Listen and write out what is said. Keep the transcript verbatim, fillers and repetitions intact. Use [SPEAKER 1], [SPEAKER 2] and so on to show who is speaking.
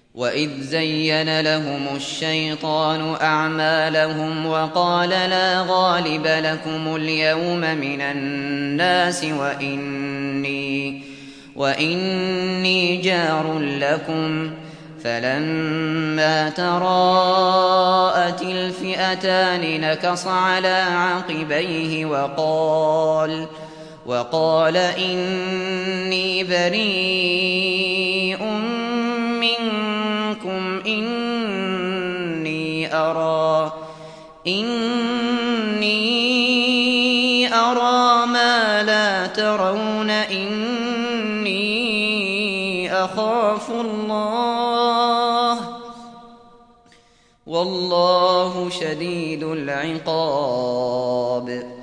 [SPEAKER 1] وإذ زين لهم الشيطان أعمالهم وقال لا غالب لكم اليوم من الناس وإني, وإني جار لكم فلما تراءت الفئتان نكص على عقبيه وقال, وقال إني بريء منكم إني أرى, إني أرى ما لا ترون إني أخاف الله والله شديد العقاب.